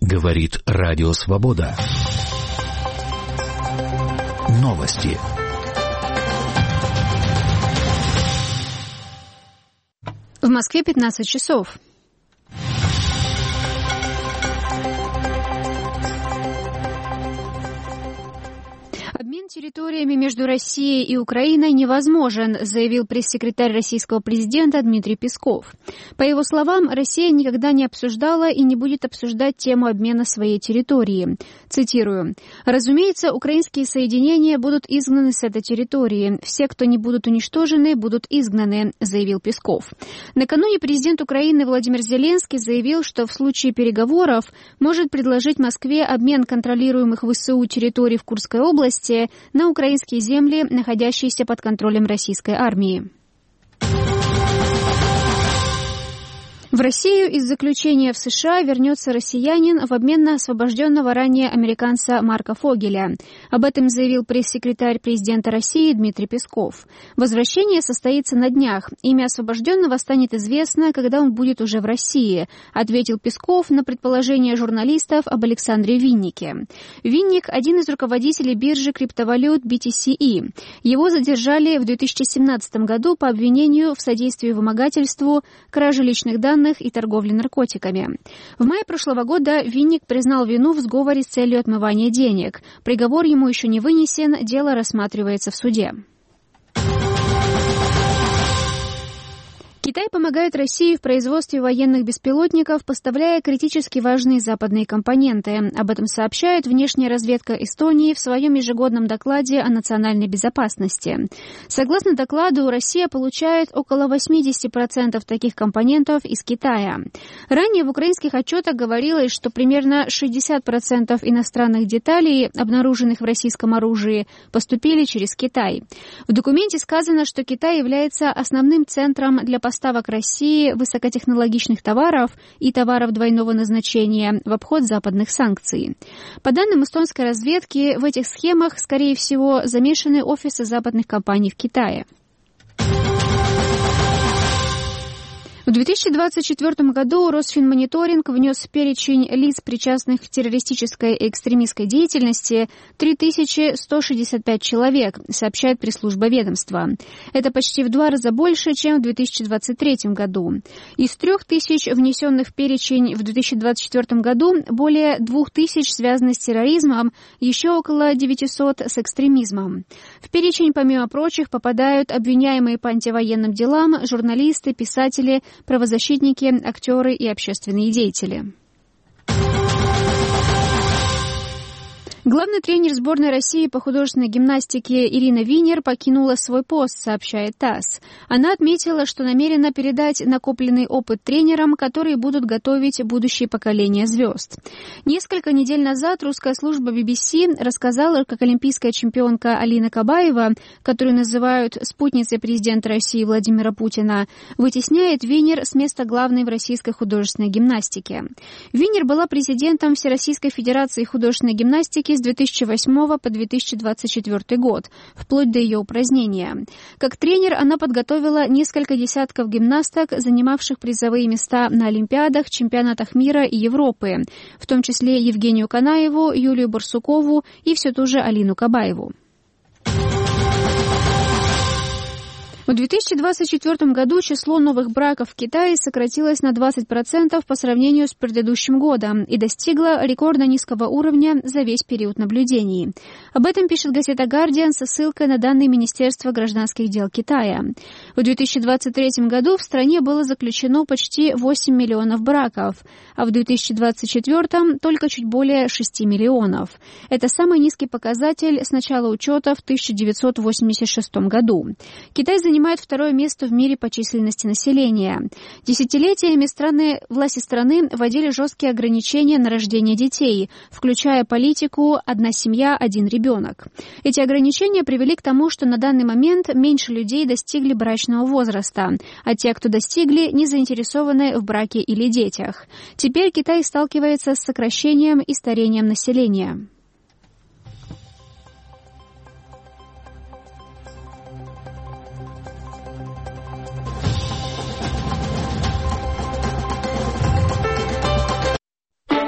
Говорит Радио Свобода. Новости. В Москве 15 часов. Обмен территориями между Россией и Украиной невозможен, заявил пресс-секретарь российского президента Дмитрий Песков. По его словам, Россия никогда не обсуждала и не будет обсуждать тему обмена своей территории. Цитирую. «Разумеется, украинские соединения будут изгнаны с этой территории. Все, кто не будут уничтожены, будут изгнаны», заявил Песков. Накануне президент Украины Владимир Зеленский заявил, что в случае переговоров может предложить Москве обмен контролируемых ВСУ территорий в Курской области на украинские земли, находящиеся под контролем российской армии. В Россию из заключения в США вернется россиянин в обмен на освобожденного ранее американца Марка Фогеля. Об этом заявил пресс-секретарь президента России Дмитрий Песков. Возвращение состоится на днях. Имя освобожденного станет известно, когда он будет уже в России, ответил Песков на предположение журналистов об Александре Виннике. Винник – один из руководителей биржи криптовалют BTC. Его задержали в 2017 году по обвинению в содействии вымогательству, краже личных данных и торговли наркотиками. В мае прошлого года Винник признал вину в сговоре с целью отмывания денег. Приговор ему еще не вынесен, дело рассматривается в суде. Китай помогает России в производстве военных беспилотников, поставляя критически важные западные компоненты. Об этом сообщает внешняя разведка Эстонии в своем ежегодном докладе о национальной безопасности. Согласно докладу, Россия получает около 80% таких компонентов из Китая. Ранее в украинских отчетах говорилось, что примерно 60% иностранных деталей, обнаруженных в российском оружии, поступили через Китай. В документе сказано, что Китай является основным центром для поставок России высокотехнологичных товаров и товаров двойного назначения в обход западных санкций. По данным эстонской разведки, в этих схемах, скорее всего, замешаны офисы западных компаний в Китае. В 2024 году Росфинмониторинг внес в перечень лиц, причастных к террористической и экстремистской деятельности, 3165 человек, сообщает пресс-служба ведомства. Это почти в 2 раза больше, чем в 2023 году. Из 3000 внесенных в перечень в 2024 году более 2000 связаны с терроризмом, еще около 900 с экстремизмом. В перечень, помимо прочих, попадают обвиняемые по антивоенным делам, журналисты, писатели, правозащитники, актеры и общественные деятели. Главный тренер сборной России по художественной гимнастике Ирина Винер покинула свой пост, сообщает ТАСС. Она отметила, что намерена передать накопленный опыт тренерам, которые будут готовить будущее поколение звезд. Несколько недель назад русская служба BBC рассказала, как олимпийская чемпионка Алина Кабаева, которую называют спутницей президента России Владимира Путина, вытесняет Винер с места главной в российской художественной гимнастике. Винер была президентом Всероссийской федерации художественной гимнастики с 2008 по 2024 год, вплоть до ее упразднения. Как тренер она подготовила несколько десятков гимнасток, занимавших призовые места на Олимпиадах, чемпионатах мира и Европы, в том числе Евгению Канаеву, Юлию Барсукову и все ту же Алину Кабаеву. В 2024 году число новых браков в Китае сократилось на 20% по сравнению с предыдущим годом и достигло рекордно низкого уровня за весь период наблюдений. Об этом пишет газета «Гардиан» со ссылкой на данные Министерства гражданских дел Китая. В 2023 году в стране было заключено почти 8 миллионов браков, а в 2024 только чуть более 6 миллионов. Это самый низкий показатель с начала учета в 1986 году. Китай занимает второе место в мире по численности населения. Десятилетиями власти страны вводили жесткие ограничения на рождение детей, включая политику «одна семья, один ребенок». Эти ограничения привели к тому, что на данный момент меньше людей достигли брачного возраста, а те, кто достигли, не заинтересованы в браке или детях. Теперь Китай сталкивается с сокращением и старением населения.